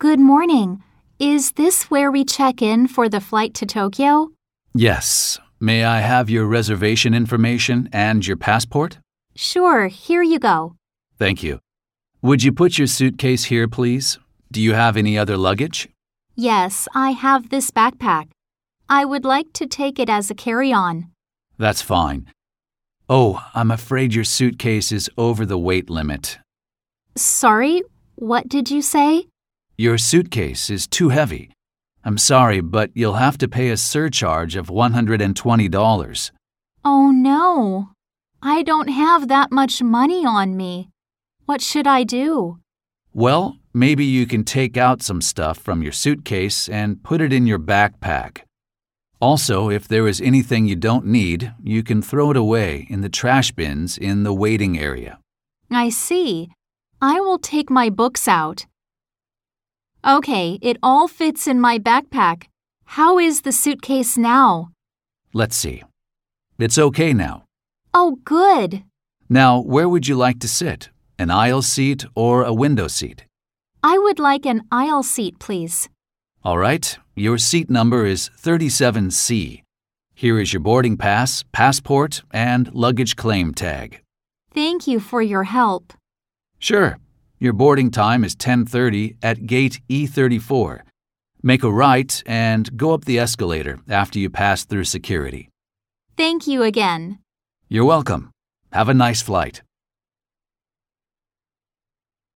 Good morning. Is this where we check in for the flight to Tokyo? Yes. May I have your reservation information and your passport? Sure, here you go. Thank you. Would you put your suitcase here, please? Do you have any other luggage? Yes, I have this backpack. I would like to take it as a carry-on. That's fine. Oh, I'm afraid your suitcase is over the weight limit. Sorry, what did you say? Your suitcase is too heavy. I'm sorry, but you'll have to pay a surcharge of $120. Oh no, I don't have that much money on me. What should I do? Well, maybe you can take out some stuff from your suitcase and put it in your backpack. Also, if there is anything you don't need, you can throw it away in the trash bins in the waiting area. I see. I will take my books out. Okay, it all fits in my backpack. How is the suitcase now? Let's see. It's okay now. Oh, good. Now, where would you like to sit? An aisle seat or a window seat? I would like an aisle seat, please. All right, your seat number is 37C. Here is your boarding pass, passport, and luggage claim tag. Thank you for your help. Sure. Your boarding time is 10:30 at gate E34. Make a right and go up the escalator after you pass through security. Thank you again. You're welcome. Have a nice flight.